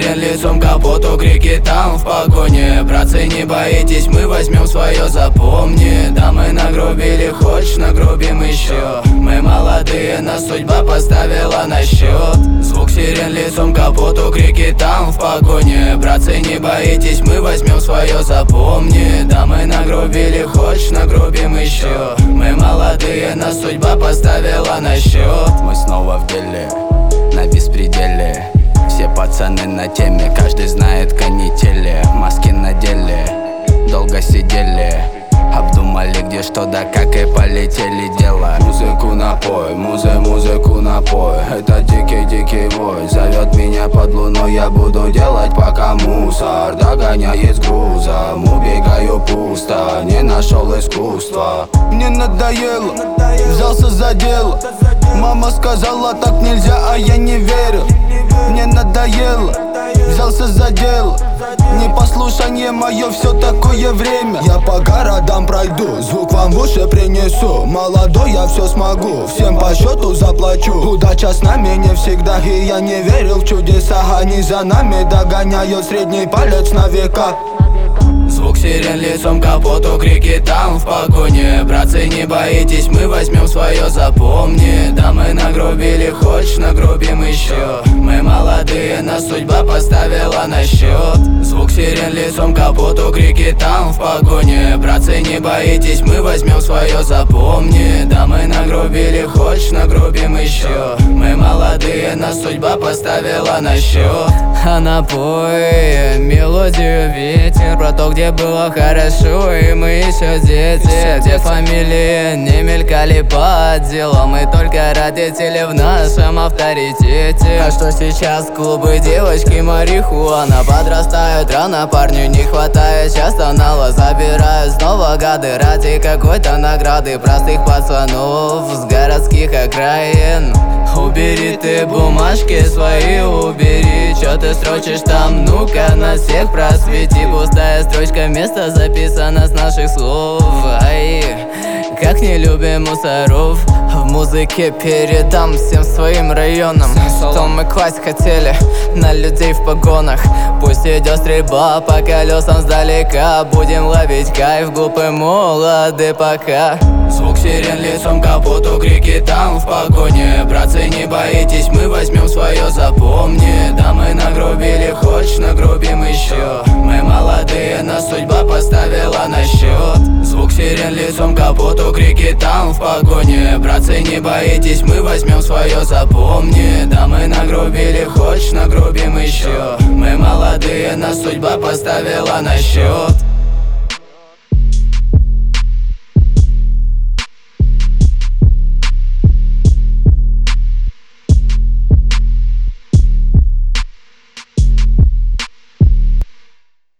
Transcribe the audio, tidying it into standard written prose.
сирен лицом к капоту, крики там в погоне. Братцы, не боитесь, мы возьмем свое, запомни. Да, мы нагрубили, хочешь, нагрубим еще. Мы молодые, нас судьба поставила на счет. Звук сирен лицом к капоту, крики там в погоне. Братцы, не боитесь, мы возьмем свое, запомни. Да, мы нагрубили, хочешь, нагрубим еще. Мы молодые, нас судьба поставила на счет. Мы снова в деле, на беспределе. Все пацаны на теме, каждый знает канители. Маски надели, долго сидели, обдумали где что да как и полетели дело. Музыку напой, музыку напой. Это дикий вой, зовет меня под луной. Я буду делать пока мусор догоняет с грузом. Убегаю пусто, не нашел искусства. Мне надоело, взялся за дело. Мама сказала так нельзя, а я не верил. Мне надоело, взялся за дело. Непослушание мое, все такое время. Я по городам пройду, звук вам в уши принесу. Молодой, я все смогу, всем по счету заплачу. Удача с нами не всегда, и я не верил в чудеса. Они за нами догоняют средний палец на века. Звук сирен лицом к капоту, крики там в погоне. Братцы, не боитесь, мы возьмем свое, запомни. Да, мы нагрубили, хочешь, нагрубим еще. Мы молодые, нас судьба поставила на счет. Звук сирен лицом к капоту, крики там в погоне. Братцы, не боитесь, мы возьмем свое, запомни. Да, мы нагрубили, хочешь, нагрубим еще. Мы молодые, нас судьба поставила на счет. А напой мелодию ветер про то, где было хорошо, и мы еще дети. Где фамилии не мелькали по делам, мы только родители в нашем авторитете. А что сейчас клубы, девочки, марихуана. Подрастают рано, парню не хватает часто нала. Забирают снова гады ради какой-то награды. Простых пацанов с городских окраин. Убери ты бумажки свои, убери. Чё ты строчишь там, ну-ка на всех просвети. Пустая строчка, место записано с наших слов. Ай, как не любим мусоров. В музыке передам всем своим районам, что мы класть хотели на людей в погонах. Пусть идет стрельба по колесам сдалека. Будем ловить кайф, глупы молоды пока. Звук сирен лицом к капоту, крики там в погоне. Братцы, не боитесь, мы возьмем свое, запомни. Да, мы нагрубили, хочешь, нагрубим еще. Мы молодые, нас судьба поставила на счет. Звук сирен лицом к капоту, крики там в погоне. Братцы, не боитесь, мы возьмем свое, запомни. Да, мы нагрубили, хочешь, нагрубим еще. Мы молодые, нас судьба поставила на счет.